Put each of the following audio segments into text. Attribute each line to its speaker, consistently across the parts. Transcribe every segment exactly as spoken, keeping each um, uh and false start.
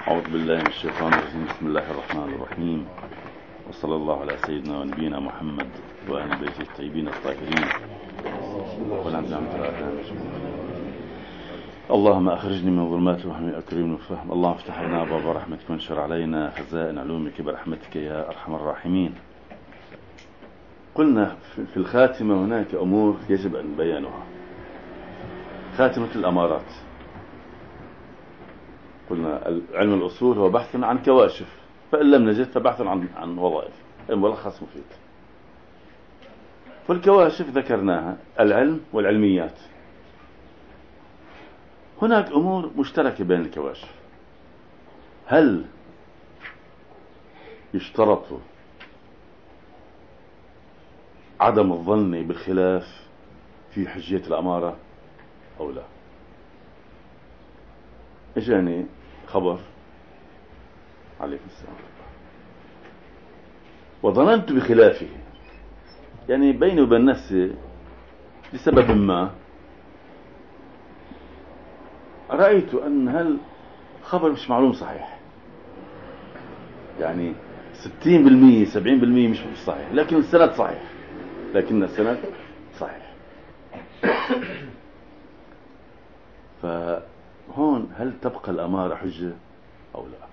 Speaker 1: أعوذ بالله من الشيطان الرجيم. بسم الله الرحمن الرحيم، وصلى الله على سيدنا ونبينا محمد وآل بيته الطيبين الطاهرين. اللهم أخرجني من ظلمات الوهم أكرمني الفهم. اللهم افتح لنا أبواب رحمتك وانشر علينا خزائن علومك برحمتك يا أرحم الراحمين. قلنا في الخاتمة هناك أمور يجب أن نبينها. خاتمة الأمارات، قلنا علم الأصول هو بحث عن كواشف، فإن لم نجد فبحث عن عن وظائف، ملخص مفيد. والكواشف ذكرناها العلم والعلميات. هناك أمور مشتركة بين الكواشف. هل يشترط عدم الظن بالخلاف في حجية الأمارة أو لا؟ اجاني خبر عليكم السلام وظننت بخلافه، يعني بيني وبين نفسي لسبب ما رأيت أن هل خبر مش معلوم صحيح، يعني ستين بالمية سبعين بالمية مش صحيح، لكن السند صحيح، لكن السند صحيح. فهون هل تبقى الأمارة حجة أو لا؟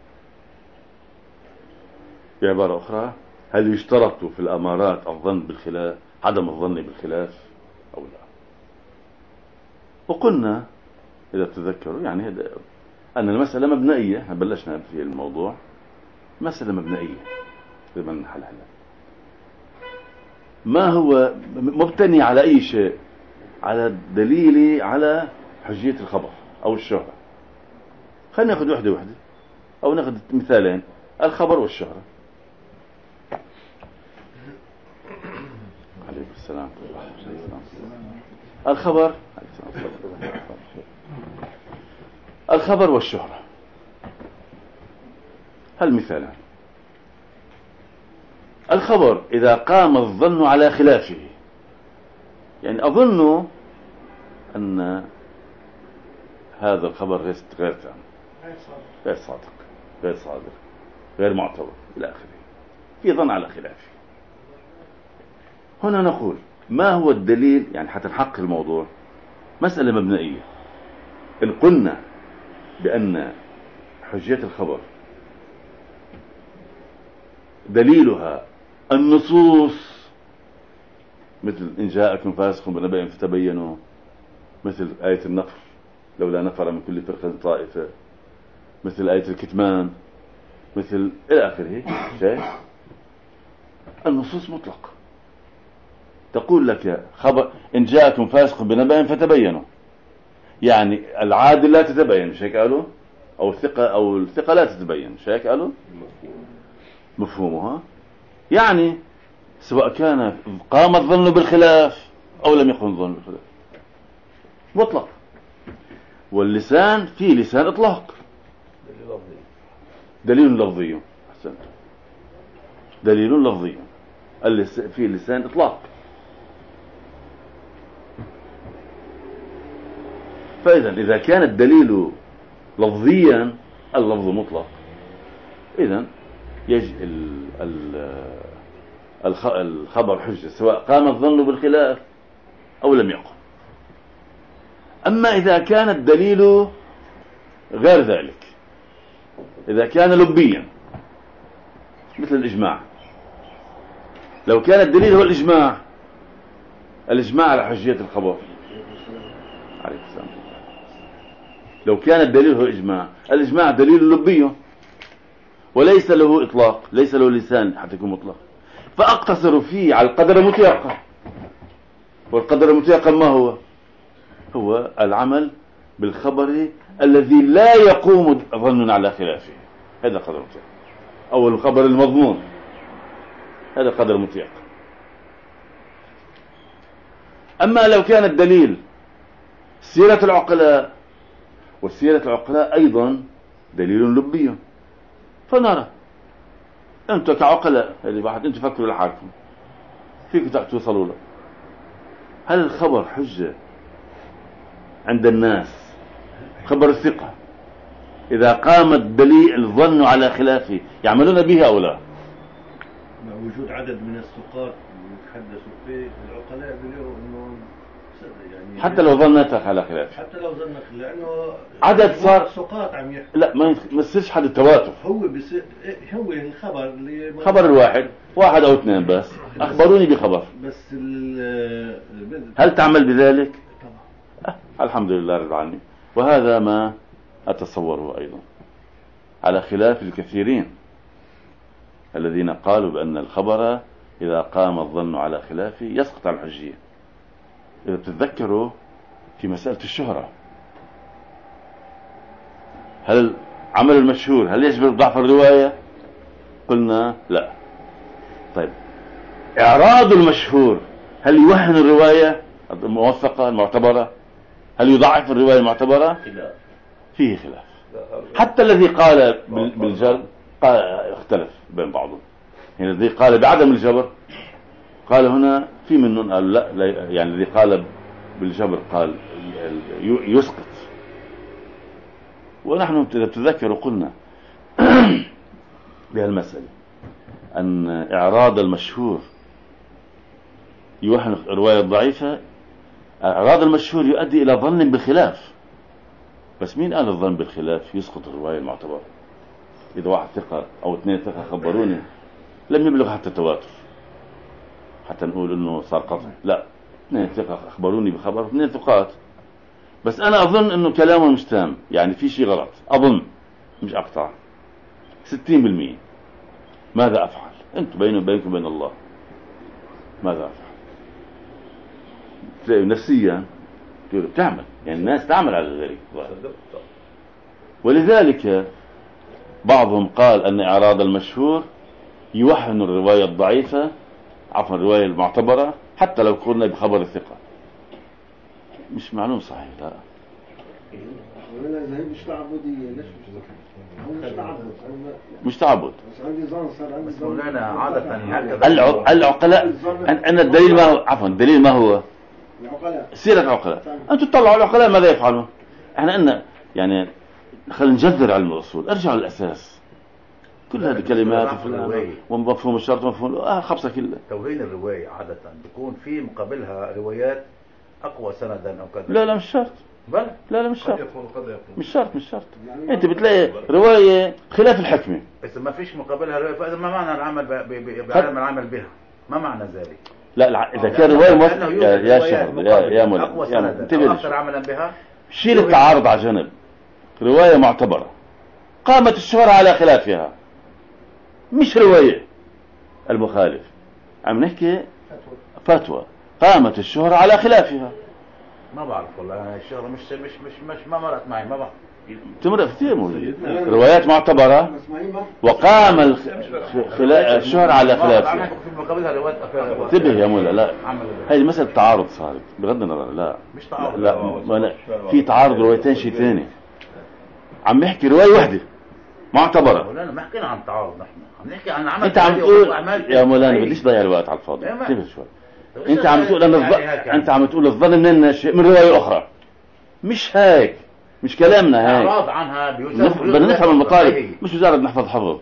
Speaker 1: بعبارة أخرى، هل يشترط في الأمارات الظن بالخلاف، عدم الظن بالخلاف أو لا؟ وقلنا إذا تذكروا يعني أن المسألة مبنائية، بلشنا في الموضوع مسألة مبنائية لمن نحلها. ما هو مبتني على أي شيء؟ على دليل على حجية الخبر أو الشهرة. خلينا نأخذ واحدة واحدة أو نأخذ مثالين، الخبر والشهرة. عليكم السلام. الخبر الخبر والشهرة. هالمثالان. الخبر إذا قام الظن على خلافه، يعني أظن أن هذا الخبر غير تام، غير صادق، غير صادق، غير معتبر إلى آخره، في ظن على خلافه. هنا نقول ما هو الدليل؟ يعني حتى نحقق الموضوع مسألة مبنائية. إن قلنا بأن حجية الخبر دليلها النصوص، مثل إن جاءكم فاسق بنبأ فتبينوا، مثل آية النفر لولا نفر من كل فرقة طائفة، مثل آية الكتمان، مثل إلى آخره. شيء النصوص مطلق تقول لك خبر إن جاءكم فاسق بنبأ فتبينوا، يعني العادل لا تتبين، مش هيك قالوا؟ أو الثقة أو الثقة لا تتبين، مش هيك قالوا؟ مفهومها يعني سواء كان قام الظن بالخلاف أو لم يقم الظن بالخلاف، مطلق. واللسان فيه لسان إطلاق، دليل لفظي. أحسنت، دليل لفظي فيه لسان إطلاق. فإذا إذا كان الدليل لفظيا، اللفظ مطلق، إذن يجي الخبر حجة سواء قام الظن بالخلاف أو لم يقم. أما إذا كان الدليل غير ذلك، إذا كان لبيا مثل الإجماع، لو كان الدليل هو الإجماع، الإجماع على حجية الخبر، عليه السلام. لو كان الدليل هو إجماع، الإجماع دليل لبي وليس له إطلاق، ليس له لسان حتى يكون مطلق، فأقتصر فيه على القدر المتيقن. والقدر المتيقن ما هو؟ هو العمل بالخبر الذي لا يقوم ظن على خلافه، هذا قدر متيقن. أو الخبر المضمون، هذا قدر متيقن. أما لو كان الدليل سيرة العقلاء، والسيرة العقلاء أيضا دليل لبي، فنرى أنت كعقلاء هذه واحد، أنت فكروا لحالكم فيك توصلوا له. هل الخبر حجة عند الناس؟ خبر الثقة إذا قام الدليل الظن على خلافه يعملون به أو لا؟
Speaker 2: مع وجود عدد من الثقات يتحدثوا فيه العقلاء بيقولوا انه يعني
Speaker 1: حتى لو ظنتك على خلافه،
Speaker 2: حتى لو ظنك لانه
Speaker 1: عدد صار
Speaker 2: ثقات عم يحكوا.
Speaker 1: لا ما يصيرش حد التواتر.
Speaker 2: هو بصير هو الخبر اللي
Speaker 1: خبر الواحد واحد او اثنين بس اخبروني بخبر،
Speaker 2: بس ال
Speaker 1: هل تعمل بذلك؟
Speaker 2: طبعا.
Speaker 1: أه الحمد لله رب العالمين. وهذا ما أتصوره أيضا على خلاف الكثيرين الذين قالوا بأن الخبر إذا قام الظن على خلافه يسقط عن الحجية. إذا تتذكروا في مسألة الشهرة، هل عمل المشهور هل يجبر ضعف الرواية؟ قلنا لا. طيب إعراض المشهور هل يوهن الرواية الموثقة المعتبرة؟ هل يضعف الرواية المعتبرة؟ فيه خلاف. حتى الذي قال بالجر قال اختلف بين بعضهم. يعني الذي قال بعدم الجبر قال هنا في منهم قال لا, لا، يعني الذي قال بالجبر قال يسقط. ونحن إذا تذكروا قلنا بهالمسألة أن إعراض المشهور يوهن الرواية الضعيفة. إعراض المشهور يؤدي إلى ظن بالخلاف، بس مين قال الظن بالخلاف يسقط الرواية المعتبرة؟ إذا واحد ثقة أو اثنين ثقة خبروني لم يبلغ حتى التواتر حتى نقول إنه صار قطع، لا، اثنين ثقة أخبروني بخبر، اثنين ثقات، بس أنا أظن إنه كلامه مش تام، يعني في شيء غلط، أظن مش أقطع ستين بالمئة. ماذا أفعل؟ أنت بيني وبينكم بين الله، ماذا أفعل؟ تلاقي نفسيا تعمل، يعني الناس تعمل على ذلك. ولذلك بعضهم قال أن إعراض المشهور يوهن الرواية الضعيفة، عفوا الرواية المعتبرة، حتى لو كنا بخبر الثقة. مش معلوم صحيح. لا
Speaker 3: مش تعبدية. ليش مش تعبد؟
Speaker 1: مش تعبد.
Speaker 4: بس مولانا عادة هكذا
Speaker 1: العقلاء. أن الدليل ما هو، عفوا الدليل ما هو سيرة العقلاء. أنتم تطلعوا العقلاء ماذا يفعلون؟ احنا قلنا يعني خلينا نجذر علم الأصول، ارجعوا للأساس. كل هذه الكلمات ومفهوم الشرط ومفهوم آه خبصة كلها.
Speaker 4: توهين الرواية عادة بيكون في مقابلها روايات أقوى سندا أو كذا.
Speaker 1: لا لا مش شرط.
Speaker 4: بل
Speaker 1: لا لا مش شرط. مش شرط مش شرط. أنت بتلاقي رواية خلاف الحكمة
Speaker 4: بس ما فيش مقابلها رواية، فإذا ما معنى العمل بعلم العمل بها؟ ما معنى ذلك؟
Speaker 1: لا إذا كان رواية موثقة يا يا شهر يا يا مولانا انتبه
Speaker 4: أكثر عملا بها.
Speaker 1: شيل التعارض على جنب. رواية معتبرة قامت الشهرة على خلافها، مش رواية المخالف، عم نحكي فتوى قامت الشهرة على خلافها.
Speaker 4: ما بعرف والله أنا الشهرة مش مش مش مش ما مرت معي، ما بعرف.
Speaker 1: تمرق كثير موجود روايات معتبرة وقام الشهرة على خلافها. انتبه يا مولا، لا هذه مسألة تعارض صارت بغض النظر. لا
Speaker 4: مش تعارض.
Speaker 1: لا, لا. في تعارض روايتين شيء ثاني. عم نحكي رواية واحدة معتبرة.
Speaker 4: مولانا ما حكينا عن تعارض، نحن عم نحكي عن عمل.
Speaker 1: انت عم تقول يا مولانا بديش ضيع الوقت على الفاضي. انتبه شوي. انت عم تقول انا الظن، انت عم تقول الظن من الناشئ من رواية اخرى، مش هيك، مش كلامنا هيك.
Speaker 4: اعراض عنها
Speaker 1: بدنا نفهم المطالب، مش مجرد نحفظ حفظ.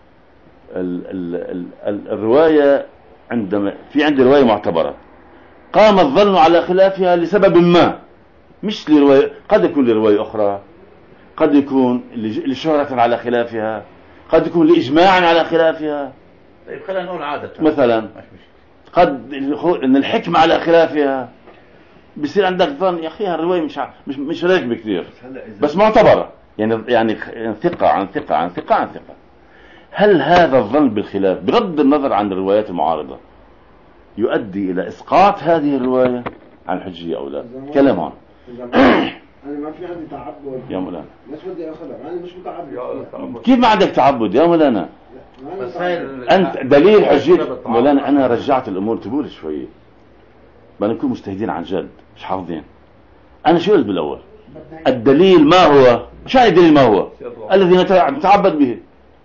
Speaker 1: ال ال ال ال الرواية عندما في عندي رواية معتبرة قام الظن على خلافها لسبب ما، مش لرواية، قد يكون لرواية أخرى، قد يكون لشهرة على خلافها، قد يكون لإجماع على خلافها.
Speaker 4: طيب خلينا نقول عادة
Speaker 1: مثلا قد ان الحكمة على خلافها، بيصير عندك ظن يا اخي الرواية مش مش مش راكبة كثير بس معتبرة، يعني يعني ثقة عن ثقة عن ثقة عن ثقة. هل هذا الظن بالخلاف بغض النظر عن الروايات المعارضة يؤدي الى اسقاط هذه الرواية عن الحجية او لا؟ كلام هون.
Speaker 3: انا ما في عندي تعبد
Speaker 1: يا مولانا،
Speaker 3: مش بدي اخذها، انا مش متعبد.
Speaker 1: كيف ما عندك تعبد يا مولانا؟
Speaker 4: بس هاي
Speaker 1: انت دليل حجية مولانا. انا رجعت الامور تقول شوية، بدنا نكون مجتهدين عن جد مش حافظين. انا شو قلت بالاول؟ الدليل ما هو؟ شو يعني الدليل ما هو؟ الذي نتعبد به.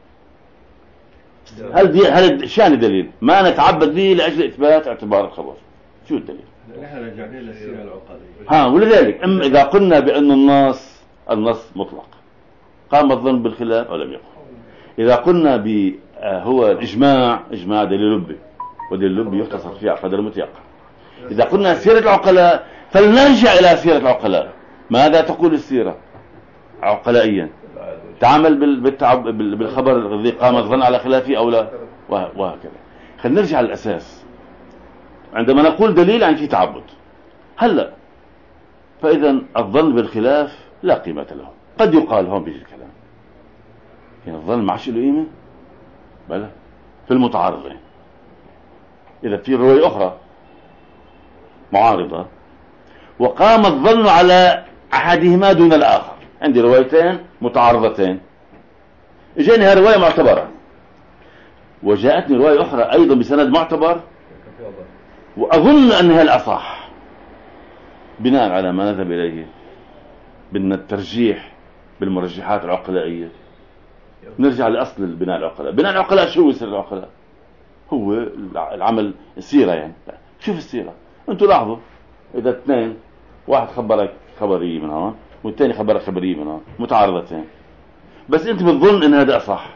Speaker 1: هل دي هل شو يعني دليل؟ ما نتعبد به لاجل اثبات اعتبار الخبر. شو الدليل؟
Speaker 2: نحن رجعنا للسيرة العقلية.
Speaker 1: ها ولذلك اما اذا قلنا بان النص النص مطلق قام الظن بالخلاف أو لم يقم. إذا قلنا ب هو الإجماع، إجماع دليل لبي، ودليل لبي يختصر فيه على قدر المتيقن. إذا قلنا سيرة العقلاء فلنرجع إلى سيرة العقلاء. ماذا تقول السيرة عقلائيا؟ تعمل بالخبر الذي قام الظن على خلافه أو لا، وهكذا. خلينا نرجع للأساس. عندما نقول دليل يعني في تعبد. هلا فإذا الظن بالخلاف لا قيمة له. قد يقال هون بيجي الكلام يعني الظن ما عادش له قيمة، بلى في المتعارضين. إذا في رواية أخرى معارضة وقام الظن على أحدهما دون الآخر، عندي روايتين متعارضتين، اجاني هذه رواية معتبرة وجاءتني رواية أخرى أيضا بسند معتبر وأظن أنها الأصح، بناء على ما نذهب إليه بدنا الترجيح بالمرجحات العقلائية. نرجع لأصل البناء العقلاء. بناء العقلاء شو هو سر العقلاء؟ هو العمل السيرة. يعني شوف السيرة، انتوا لاحظوا إذا اثنين، واحد خبرك خبرية من هون والثاني خبرك خبرية من هون متعارضتين، بس انت بتظن ان هذا أصح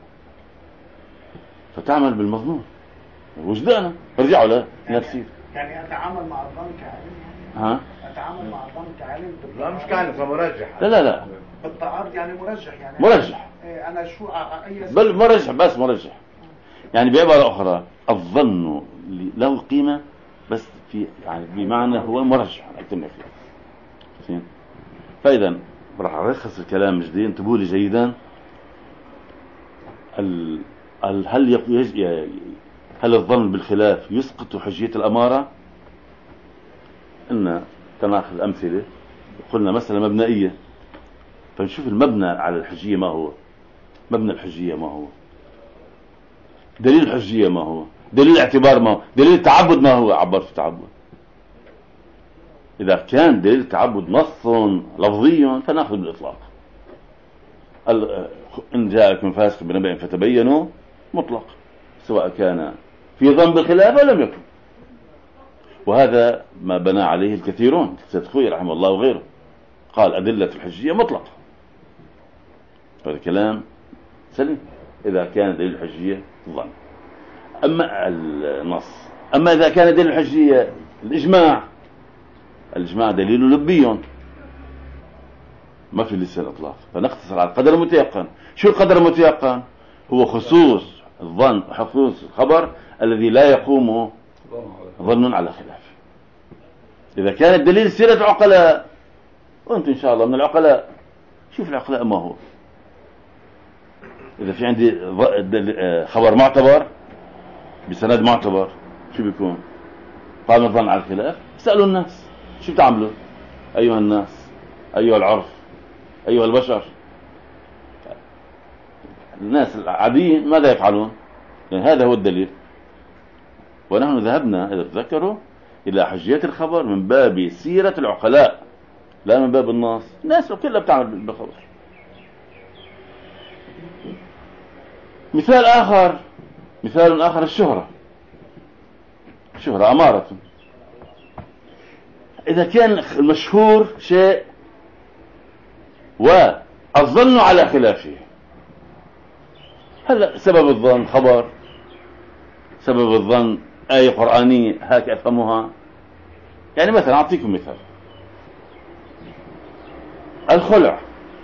Speaker 1: فتعمل بالمظنون وجدانه. ارجعوا لنفسي.
Speaker 5: يعني أتعامل مع الظن كعلم.
Speaker 1: ها؟
Speaker 5: أتعامل مع الظن كعلم.
Speaker 4: لا مش كعلم، فمرجح.
Speaker 1: لا لا لا
Speaker 5: بالتعارض يعني مرجح. يعني
Speaker 1: مرجح.
Speaker 5: أنا شو أي
Speaker 1: بل مرجح، بس مرجح. يعني بعبارة أخرى الظن له قيمة بس في يعني بمعنى هو مرجح أكثر من فيه. فإذا راح ألخص الكلام جديد، انتبهوا لي جيدا. ال... ال... هل يق... هل الظن بالخلاف يسقط حجية الأمارة؟ إن تناخذ الأمثلة، قلنا مثلا مبنائية، فنشوف المبنى على الحجية ما هو، مبنى الحجية ما هو، دليل الحجية ما هو، دليل الاعتبار ما هو، دليل التعبد ما هو. عبر في التعبد. إذا كان دليل التعبد نص لفظي فنأخذ بالإطلاق. إن جاءكم فاسق بنبأ فتبينوا مطلق، سواء كان في ظن بالخلاف أو لم يكن. وهذا ما بنى عليه الكثيرون، سيد خوي رحمه الله وغيره، قال أدلة الحجية مطلقة. هذا كلام سليم إذا كان دليل الحجية ظن. أما النص، أما إذا كان دليل الحجية الإجماع، الإجماع دليل لبي ما في لسه الإطلاق، فنختصر على القدر المتيقن. شو القدر المتيقن؟ هو خصوص الظن، خصوص الخبر الذي لا يقوم ظن على خلاف. إذا كان الدليل سيرة عقلاء، وأنت إن شاء الله من العقلاء، شوف العقلاء ما هو. إذا في عندي خبر معتبر بسند معتبر، شو بيكون؟ قام الظن على الخلاف. سألوا الناس شو بتعملوا أيها الناس، أيها العرف، أيها البشر. الناس العاديين ماذا يفعلون؟ يعني هذا هو الدليل. ونحن ذهبنا إذا تذكروا إلى حجية الخبر من باب سيرة العقلاء لا من باب الناس. الناس كلها بتعمل بالخبر. مثال آخر، مثال آخر الشهرة. الشهرة أمارة. إذا كان المشهور شيء والظن على خلافه، هلا سبب الظن خبر، سبب الظن آية قرآنية هاك أفهمها. يعني مثلا أعطيكم مثال، الخلع،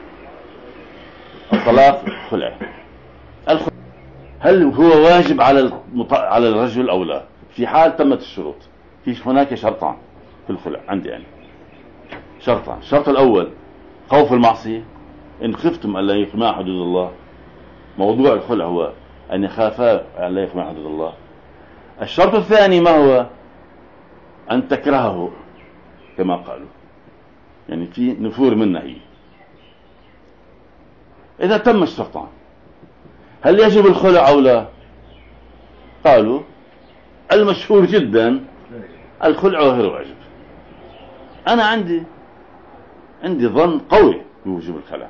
Speaker 1: الطلاق خلع. الخلع هل هو واجب على المط... على الرجل أو لا؟ في حال تمت الشروط. في هناك شرطان في الخلع عندي يعني، شرطان. الشرط الأول خوف المعصية، إن خفتم أن لا يقيما حدود الله. موضوع الخلع هو أن يخافا أن لا يقيما حدود الله. الشرط الثاني ما هو؟ أن تكرهه كما قالوا، يعني في نفور منه هي. إذا تم الشرطان هل يجب الخلع أو لا؟ قالوا المشهور جدا الخلع غير واجب. أنا عندي عندي ظن قوي بوجوب الخلع.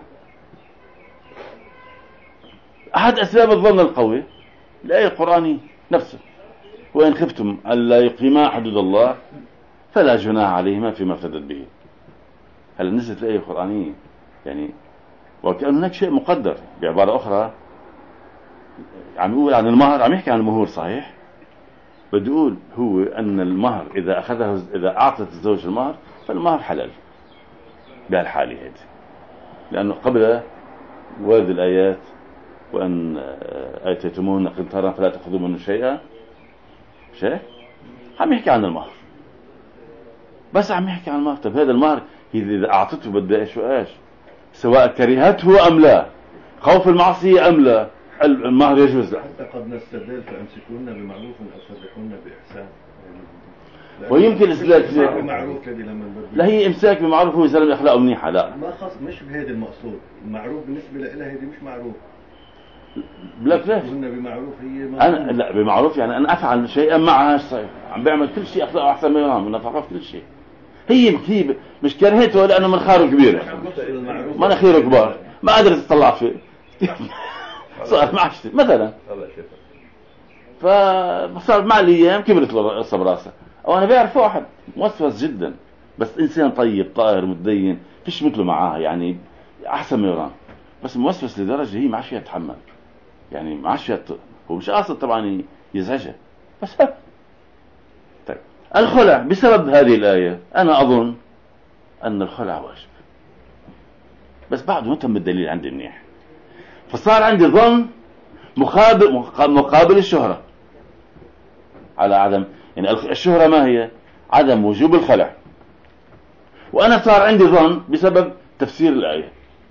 Speaker 1: أحد أسباب الظن القوي الآية القرآنية نفسه، وإن خفتم ألا يقيما حدود الله فلا جناح عليهما فيما افتدت به. هل نزلت الآية القرآنية يعني وكأن هناك شيء مقدر. بعبارة أخرى عم يقول عن المهر، عم يحكي عن المهور صحيح، بده يقول هو أن المهر إذا أخذه إذا أعطت الزوج المهر فالمهر حلال بهالحالة هذه، لأنه قبل ورد الآيات وأن آتيتموهن قنطارا فلا تأخذوا منه شيئا، شيء عم يحكي عن المهر، بس عم يحكي عن المهر. طب هذا المهر إذا أعطته بدها إيش وإيش، سواء كرهته أم لا، خوف المعصية أم لا، المهر يجوز له.
Speaker 2: حتى قد نستدل فأمسكوهن بمعروف أو سرحوهن بإحسان.
Speaker 1: ويمكن إسلاك
Speaker 2: بمعروف الذي لما
Speaker 1: لا هي إمساك بمعروف هو زلمة أخلاقه منيحة، لا
Speaker 2: ما خص مش بهذا المقصود. المعروف بالنسبة لها هذه مش معروف.
Speaker 1: لك ليش؟
Speaker 2: قلنا بمعروف هي
Speaker 1: أنا لا بمعروف يعني أنا أفعل شيئا معها صحيح. عم بعمل كل شيء أخلاقه أحسن ما يرام، ونفقه في كل شيء. هي هي مش كرهته لأنه منخاره كبير، ما نخيره كبار، ما قدرت تطلع فيه صار معشتي مثلا، فصار مع الأيام كبرت له القصة براسه. أو أنا بعرف واحد موسوس جدا بس إنسان طيب طاهر متدين فيش مثله معاه، يعني أحسن ما يرام، بس موسوس لدرجة هي ما عادش يتحمل، يعني ما عادش يت... هو مش قاصد طبعا يزعجها بس ها. طيب الخلع بسبب هذه الآية أنا أظن أن الخلع واجب، بس بعده ما تم الدليل عندي منيح، فصار عندي ظن مقابل مقابل الشهرة على عدم، يعني الشهرة ما هي؟ عدم وجوب الخلع، وأنا صار عندي ظن بسبب تفسير الآية.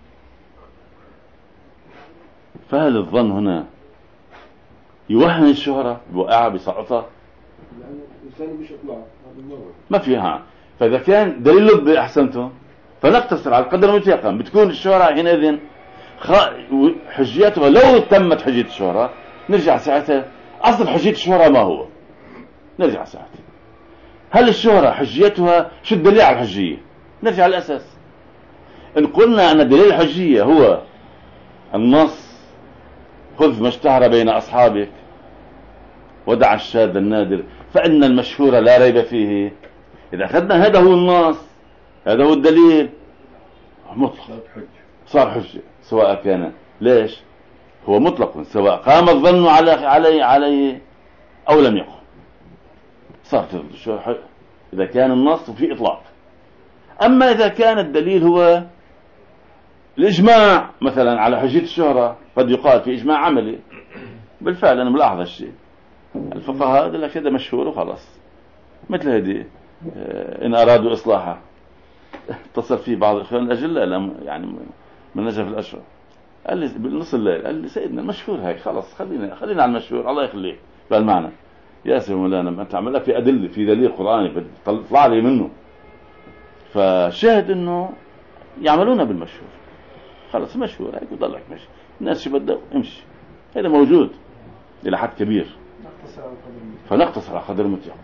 Speaker 1: فهل الظن هنا يوهن الشهرة بوقعها بسقطها؟
Speaker 3: الإنسان مش إطلاع
Speaker 1: ما فيها. فإذا كان دليل لب أحسنته فنقتصر على القدر المتيقن، بتكون الشهرة حينئذ حجيتها لو تمت حجية الشهرة نرجع ساعتها أصل حجية الشهرة ما هو، نرجع ساعتها هل الشهرة حجيتها شو الدليل على الحجية؟ نرجع للأساس. إن قلنا أن دليل الحجية هو النص خذ ما اشتهر بين أصحابك ودع الشاذ النادر فإن المشهور لا ريب فيه، إذا أخذنا هذا هو النص هذا هو الدليل مطلق صار حجة، سواء كان ليش هو مطلق سواء قام الظن على عليه عليه أو لم يقم، صار إذا كان النص في إطلاق. أما إذا كان الدليل هو الإجماع مثلا على حجية الشهرة، قد يقال في إجماع عملي، بالفعل أنا ملاحظ الشيء الفقهاء يقول لك هذا مشهور وخلاص، مثل هذه إن أرادوا إصلاحها اتصل فيه بعض الإخوان الأجلاء يعني من نجف الأشرف قال لي بنص الليل قال لي سيدنا المشهور هيك خلاص خلينا خلينا على المشهور الله يخليك بالمعنى يا سيدي مولانا ما أنت عمل لك في أدلة في دليل قرآني بتطلع لي منه، فشاهد إنه يعملون بالمشهور خلاص مشهور هيك وضلك ماشي الناس شو بدها امشي، هذا موجود إلى حد كبير، فنقتصر على قدر المتيقن.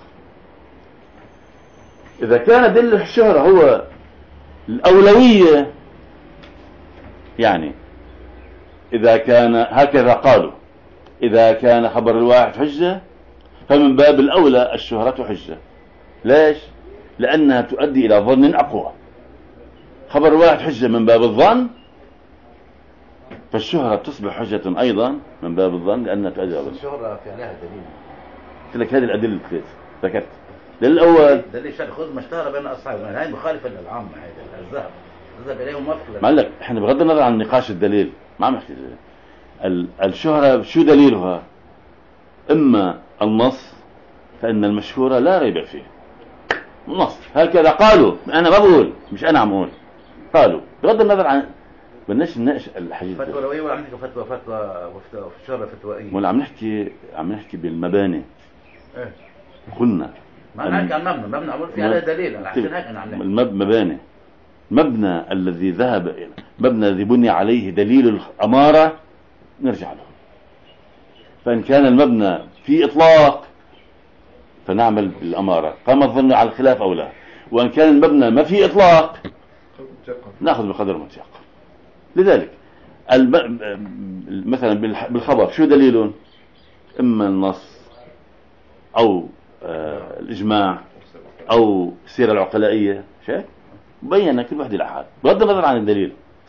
Speaker 1: إذا كان دليل الشهرة هو الأولوية، يعني إذا كان هكذا قالوا إذا كان خبر الواحد حجة فمن باب الأولى الشهرة حجة. ليش؟ لأنها تؤدي إلى ظن أقوى. خبر الواحد حجة من باب الظن، فالشهرة تصبح حجة أيضا من باب الظن لأنها تؤدي إلى ظن.
Speaker 4: الشهرة في عليها دليل.
Speaker 1: قلت لك هذه الأدلة الثلاث ذكرت. للأول
Speaker 4: دليل شرط خذ ما اشتهر بين أصحابه، هاي مخالفة للعامة، هذا الذهب الذهب إليهم مفخلة.
Speaker 1: ما لك إحنا بغض النظر عن نقاش الدليل ما عم نحكي دليل. الشهرة شو دليلها؟ إما النص فإن المشهورة لا ريب فيه، النص هكذا قالوا، أنا ما بقول مش أنا عم أقول، قالوا بغض النظر عن بدناش نناقش الحديث.
Speaker 4: فتوى لوية ولا عم نحكي فتوى فتوى فتوى الشهرة فتوائية،
Speaker 1: ولا عم نحكي عم نحكي بالمباني.
Speaker 4: إيه
Speaker 1: قلنا
Speaker 4: ما نحكي عن مبنى مبنى عمل في عليه دليل، أنا عشان هيك أنا عم نحكي
Speaker 1: المبنى مبنى الذي ذهب مبنى الذي بني عليه دليل الأمارة نرجع له. فإن كان المبنى في إطلاق فنعمل بالأمارة قام الظن على الخلاف أو لا، وإن كان المبنى ما في إطلاق نأخذ بقدر المتيقن. لذلك الب... مثلا بالخبر شو دليل؟ إما النص أو آه الإجماع أو السيرة العقلائية، شيء بينا كل واحد الأحاد بغض النظر عن الدليل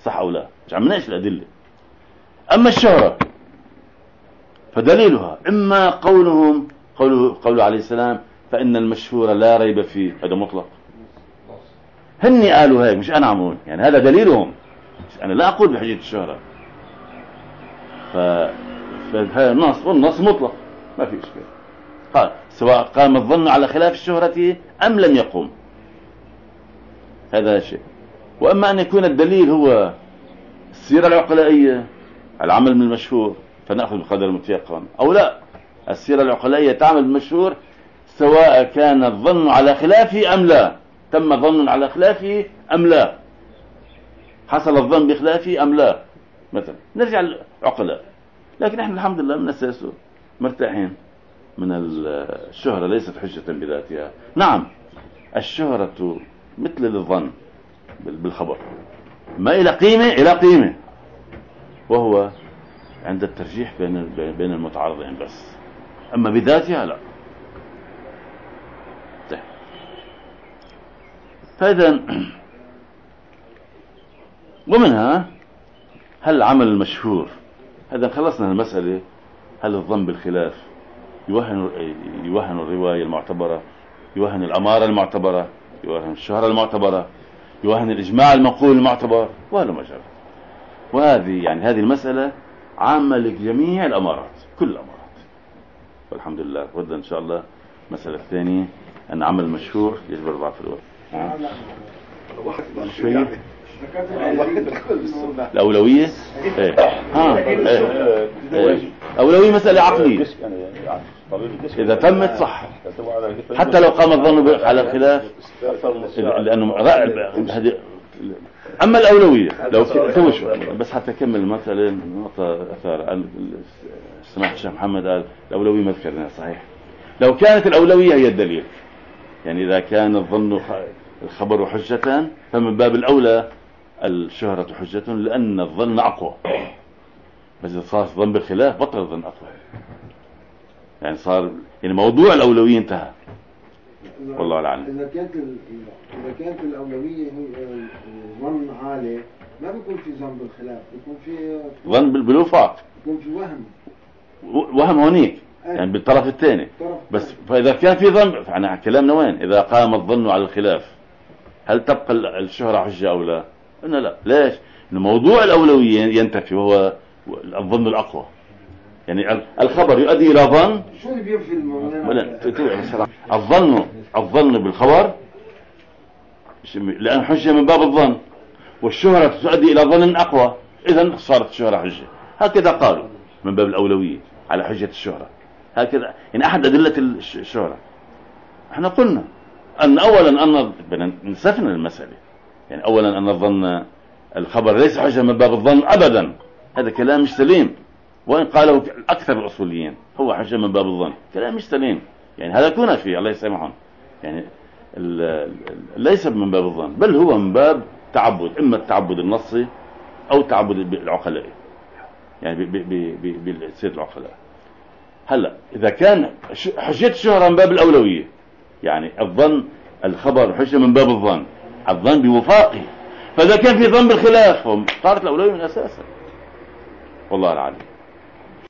Speaker 1: صح أو لا، مش عم نناقش الأدلة. أما الشهرة فدليلها إما قولهم قوله, قوله عليه السلام فإن المشهور لا ريب فيه، هذا مطلق. هني قالوا هيك مش أنا عم أقول، يعني هذا دليلهم، أنا لا أقول بحجة الشهرة. ف... فهذا النص والنص مطلق ما في إشكال. قال سواء قام الظن على خلاف الشهرة أم لم يقوم، هذا شيء. وأما أن يكون الدليل هو السيرة العقلائية العمل من المشهور فنأخذ بقدر المتيقن، أو لا السيرة العقلائية تعمل بالمشهور سواء كان الظن على خلافه أم لا، تم ظن على خلافه أم لا، حصل الظن بخلافه أم لا، مثلا نرجع للعقلاء. لكن احنا الحمد لله من أساسه مرتاحين من الشهرة، ليست حجة بذاتها. نعم الشهرة مثل الظن بالخبر، ما إلى قيمة إلى قيمة، وهو عند الترجيح بين بين المتعارضين بس، أما بذاتها لا. طيب فإذا ومنها هل العمل المشهور، هذا خلصنا المسألة، هل الظن بالخلاف يوهن يوهن الرواية المعتبرة، يوهن الأمارة المعتبرة، يوهن الشهرة المعتبرة، يوهن الإجماع المنقول المعتبر، وهذا ما جرى. وهذه يعني هذه المسألة عامة لجميع الأمارات، كل الأمارات، والحمد لله. ودنا إن شاء الله المسألة الثانية أن عمل مشهور يجبر ضعف الوقت. شوية الأولوية إيه. ها إيه. إيه. أولوية مسألة عقلية، إذا تمت صح حتى لو قام الظن على الخلاف، لأنه هذه. أما الأولوية لو كمش بس حتى كمل مثلا نقطة أثار سمعت الشيخ محمد قال الأولوية ما ذكرناها صحيح. لو كانت الأولوية هي الدليل، يعني إذا كان الظن الخبر حجة فمن باب الأولى الشهرة حجة، لأن الظن أقوى. بس إذا صار الظن بالخلاف بطل الظن أقوى، يعني صار يعني موضوع الأولوية انتهى. والله العالم.
Speaker 3: إذا كانت إذا كانت الأولوية هي ظن عالي ما بيكون في ظن بالخلاف، بيكون في
Speaker 1: ظن بالوفاق،
Speaker 3: بيكون في وهم
Speaker 1: وهم هونيك يعني بالطرف الثاني. بس فإذا كان في ظن، فأنا كلامنا وين؟ إذا قام الظن على الخلاف هل تبقى الشهرة حجة أو لا؟ قلنا لا. ليش؟ إن موضوع الأولوية ينتفي وهو الظن الأقوى، يعني الخبر يؤدي إلى ظن.
Speaker 3: شو اللي بينفي الموضوع؟
Speaker 1: الظن الظن بالخبر لأن حجة من باب الظن، والشهرة تؤدي إلى ظن أقوى، إذن صارت الشهرة حجة. هكذا قالوا من باب الأولوية على حجة الشهرة، هكذا يعني أحد أدلة الشهرة. احنا قلنا أن أولا أن نسفنا المسألة، يعني أولا أن الظن الخبر ليس حجة من باب الظن أبدا، هذا كلام مش سليم، وإن قاله أكثر الأصوليين هو حجة من باب الظن، كلام مش سليم، يعني هذا كنا فيه الله يسامحهم، يعني ليس من باب الظن بل هو من باب تعبد، إما التعبد النصي أو التعبد العقلائي، يعني بالسيد العقلاء. هلا إذا كان حجة الشهرة من باب الأولوية، يعني الظن الخبر حجة من باب الظن، الظن بوفاقه، فإذا كان في ظن بالخلاف صارت الأولوية من أساسها. والله العالم.